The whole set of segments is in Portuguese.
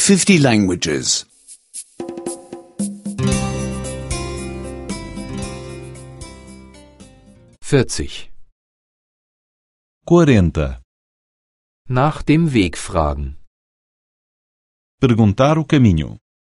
50 languages. 40. 40. Nach dem Weg fragen. Perguntar o caminho.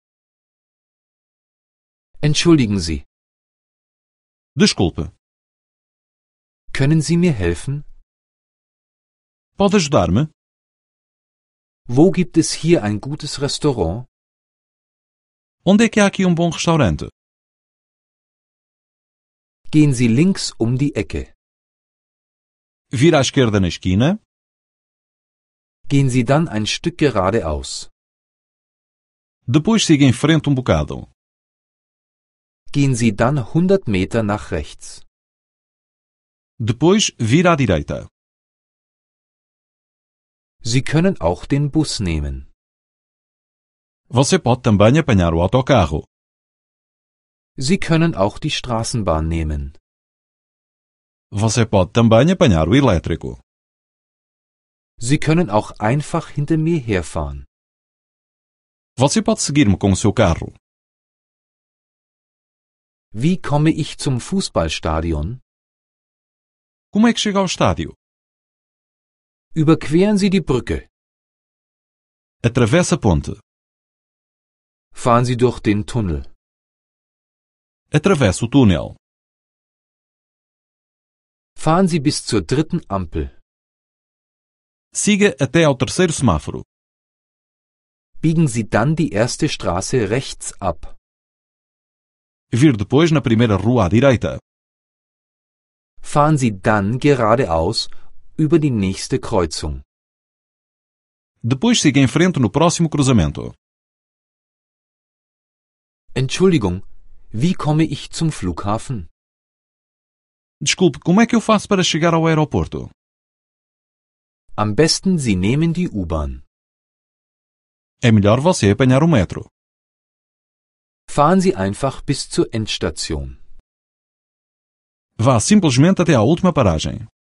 Entschuldigen Sie, Desculpe, können Sie mir helfen? pode ajudar-me? Wo gibt es hier ein gutes Restaurant? Onde é que há aqui um bom restaurante? Gehen Sie links um die Ecke. Vira à esquerda na esquina, Gehen Sie dann ein Stück geradeaus. depois siga em frente um bocado. Gehen Sie dann 100 Meter nach rechts. Depois vira à direita. Sie können auch den Bus nehmen. Você pode também apanhar o autocarro. Sie können auch die Straßenbahn nehmen. Você pode também apanhar o elétrico. Sie können auch einfach hinter mir herfahren. Você pode seguir-me com o seu carro. Wie komme ich zum Fußballstadion? Como é que chega ao estádio? Überqueren Sie die Brücke. Atravessa a ponte. Fahren Sie durch den Tunnel. Atravessa o túnel. Fahren Sie bis zur 3. Ampel. Siga até ao terceiro semáforo. Biegen Sie dann die erste Straße rechts ab. Vir depois na primeira rua à direita. Fahren Sie dann geradeaus über die nächste Kreuzung. Depois siga em frente no próximo cruzamento. Entschuldigung, wie komme ich zum Flughafen? Desculpe, como é que eu faço para chegar ao aeroporto? Am besten Sie nehmen die U-Bahn. É melhor você apanhar o metro. Fahren Sie einfach bis zur Endstation. Vá simplesmente até à última paragem.